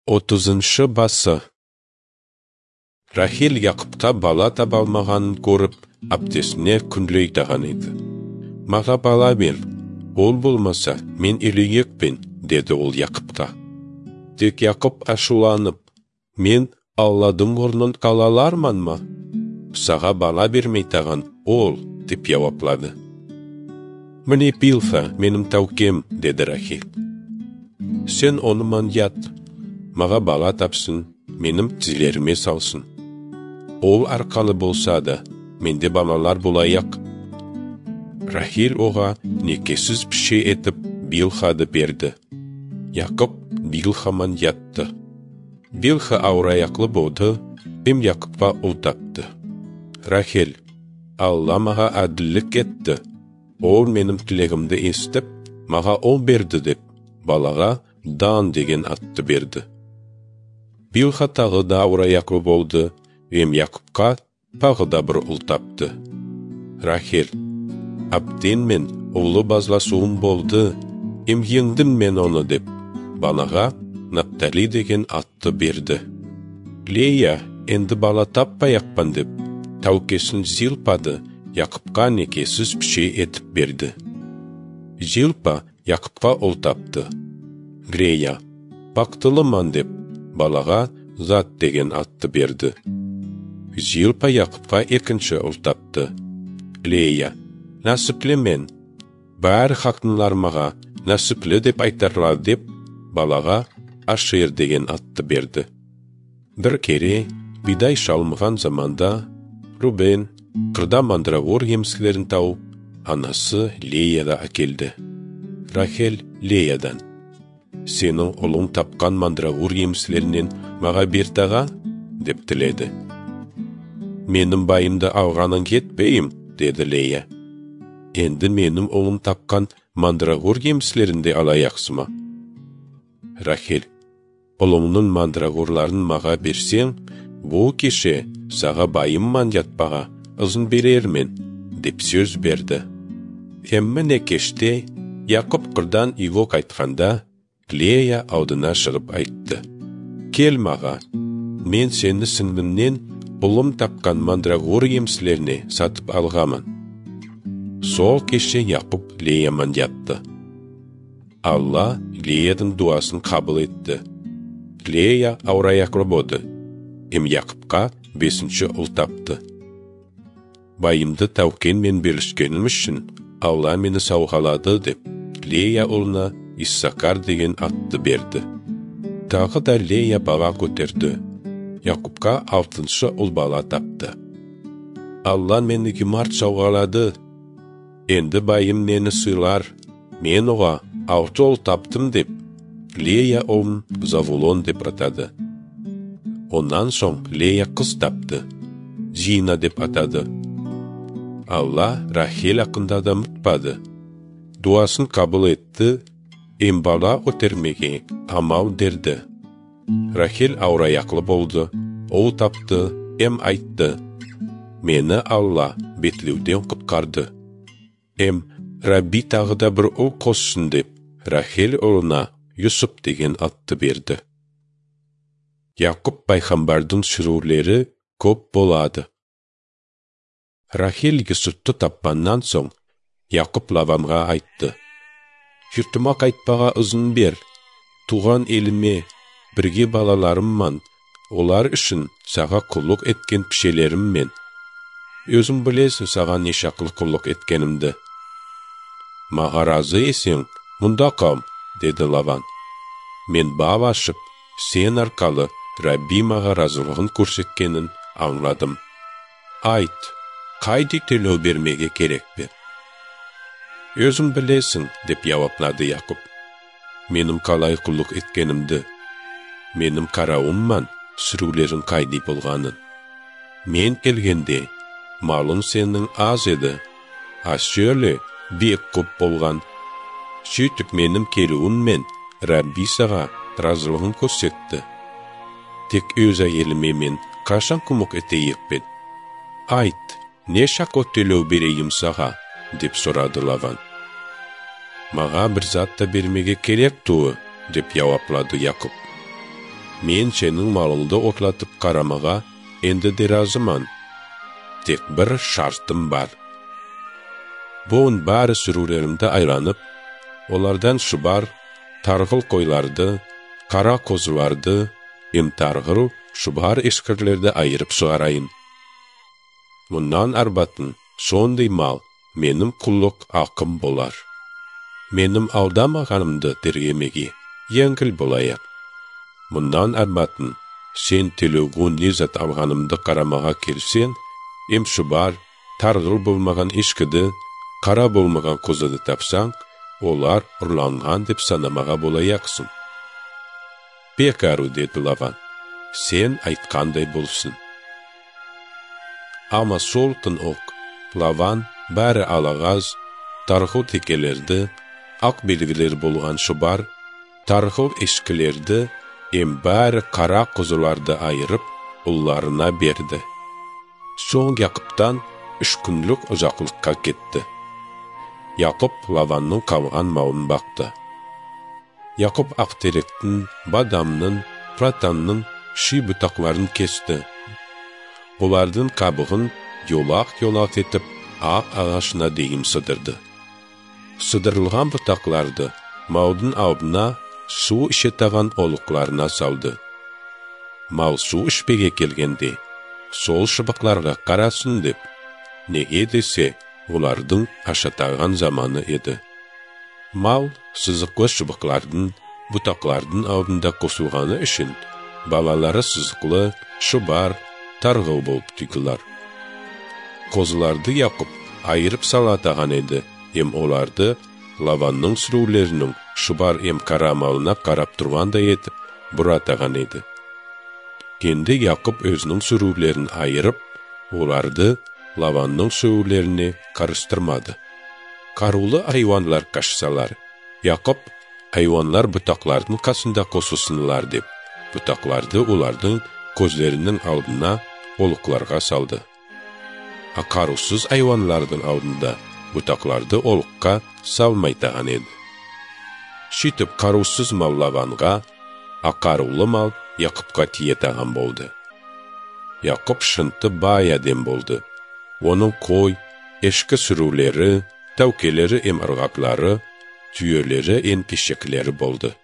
30-шы басы. Рахил Яқыпқа бала таба алмағанын көріп, аптесіне күнлейтаған еді. «Маға бала бер, ол болмаса, мен үйленекпін», деді ол Яқыпқа. Тек Яқып ашуланып, «Мен Алладың орнын қалаларман ма? Саға бала бермейтаған ол», деп жауаплады. «Міне Билха, менің тәукем», деді Рахил. «Сен оныман ят, маға бала тапсын, менің тізлеріме салсын. Ол арқалы болса да, менде балалар болайық». Рахил оға некесіз піше етіп Билхады берді. Яқып Билхаман ятты. Билха аураяқлы болды, бем Яқыпқа ұл тапты. Рахил, Алла маға әділік етті. Ол менің тілегімді естіп, маға ол берді деп, балаға Дан деген атты берді. Билха тағы да аураяқлы болды, бем Яқыпқа тағы да бір ұл тапты. Рахил, әбден мен ұлы базласуым болды, емгендім мен оны деп, балаға Наптали деген атты берді. Лея енді бала таппаяқпан деп, тәукесін Зилпады Яқыпқа некесіз піше етіп берді. Зилпа Яқыпқа ұл тапты. Лея, бақтылыман деп, балаға Зат деген атты берді. Зилпа Яқыпқа екінші ұл тапты. Лея, насыплі мен, бәрі хақнылар маға насыплі деп айтарлар деп, балаға Ашир деген атты берді. Бір кере бидай шалмыған заманда Рубен қырда мандрагор емскілерін тауып, анасы Леяда әкелді. Рахел Леядан, «Сенің ұлың тапқан мандрагор емскілерінен маға бертаға?» деп тіледі. «Менің байымды алғанын кетпейім», деді Лея. «Енді менің ұлым тапқан мандрагор емскілерінде алаяқсыма?» Рахел, «Ұлыңның мандрагорларын маға берсең, бұл кеше саға байымман ятпаға ұзын берермен», деп сөз берді. Емміне кеште Яқып қырдан үйге қайтқанда, Лея алдына шығып айтты. «Кел маға, мен сені сіңлімнен ұлым тапқан мандрагор емсілеріне сатып алғамын». Сол кеше Яқып Леяман ятты. Алла Леядің дуасын қабыл етті. Лея аураяқлы болды. Яқыпқа 5-ші ұл тапты. «Байымды тәукенмен берішкенім үшін Алла мені сауғалады» деп, Лея ұлына Иссакар деген атты берді. Тағы да Лея бала көтерді. Яқыпқа 6-шы ұл бала тапты. «Алла мені гимарт сауғалады. Енді байым мені сыйлар. Мен оға 6 ұл таптым» деп, Лея ұлын Завулон деп атады. Онан соң Лея қыз тапты. Зина деп атады. Алла Рахел ақында да мұтпады. Дуасын қабыл етті, бала өтермеге амал дерді. Рахел аураяқлы болды, ол тапты, айтты. «Мені Алла бетлеуден құтқарды». Рабби тағы да бір ұл қоссын деп, Рахел ұлына Юсуп деген атты берді. Яқып пайғамбардың сүрулері көп болады. Рахел Юсупты таппаннан соң, Яқып Лаванға айтты. «Жұртыма қайтпаға ұзын бер, туған еліме, бірге балаларымман, олар үшін саға құллық еткен пішелеріммен. Өзім білесің саған нешақлы құллық еткенімді. Маға разы есең, мұнда қам», деді Лаван. «Мен бау ашып, сен арқалы Рабби маға разылығын көрсеткенін аңладым. Айт, қайдек төлеу бермеге керек бе?» «Өзім білесің», деп жауаплады Яқып. «Менің қалай құллық еткенімді, менің қарауымман сүрулерін қайди болғанын. Мен келгенде, малым сенің аз еді, аз жөлі бек көп болған. Сөйтіп менің келуіммен Рабби саға разылығын көрсетті. Тек өз әйеліме мен қашан күмік етейік бен? Айт, не шақы төлеу берейім саға?» деп сұрады Лаван. «Маға бір затта бермеге керек туы», деп жауаплады Яқып. men senin malыңды otlatıp qaramağa endi derazıman. Tek bir şartım var. Boğun bari sürülerimde ayranıp, olardan şubar, tarğıl koylardı, kara kozulardı, tarğıl, şubar eşkirlerde ayırıp suarayın. Bundan arbatın, sonday mal, menim kulluk akım bolar. Menim aldamağanımdı dirgemegi, yengil bolayak. Bundan arbatın, sen telegun nizat alğanımdı qaramağa kelsen, şubar, tarğıl bulmağan eşkidi, kara bulmağan kozadı tapsan, olar urlanğan dep sanamağa bolayaksın. Pekaru dedi Lavan, sen aytkanday bulsun. Ama soltın ok, Lavan bari alağaz, tarğıl tekelerdi, ak belgiler bolğan şubar, tarğıl eşkilerdi, bari kara kozularda ayırıp, ullarına berdi. Soň Yakup'tan 3 günlük uzaklıkka gitti. Yakup Lavan'ın kavgan malına baktı. Yakup akterektin, badamnın, pratanın şi butaklarını kesti. Olardan kabığın yolak etip ağ ağaçına deyim sıdırdı. Sıdırılgan butaklardı malın aldına su işetağan oluklarına saldı. Mal su işpege kelgendi. Sol şıbıqlarga qarasın dep, nege dese, olardyň aşatağan zamanı edi. Mal, sızıqlı şıbıqlardyň, butaklardyň aldynda kosulğany üçün, balalary sızıqlı, şubar, tarğıl bolup tüýdiler. Kozlardy Yakup ayırıp salatağan edi, olardy Lavanyň sürüleriniň şubar kara malyna qarap turganday etip, buratağan edi. Kendi Yakup özünün sürülerini ayırıp, olardı Lavanyň sürülerini karıştırmadı. Karulu hayvanlar kaçsalar, Yakup hayvanlar butaklardyň kasynda kosusynlar dep, butaklardy olardyň gözlerinin aldına oluklarga saldı. Karusuz hayvanlardyň aldında butaklardy olukka salmaytağan edi. Şitip karusuz mal Lavanğa, karulu mal Yakup'ka tiyetağan boldu. Yakup şıntı bay adem boldu. Onun koy, eşki sürüleri, tavkeleri ırgaqları, tüyeleri pişekleri boldu.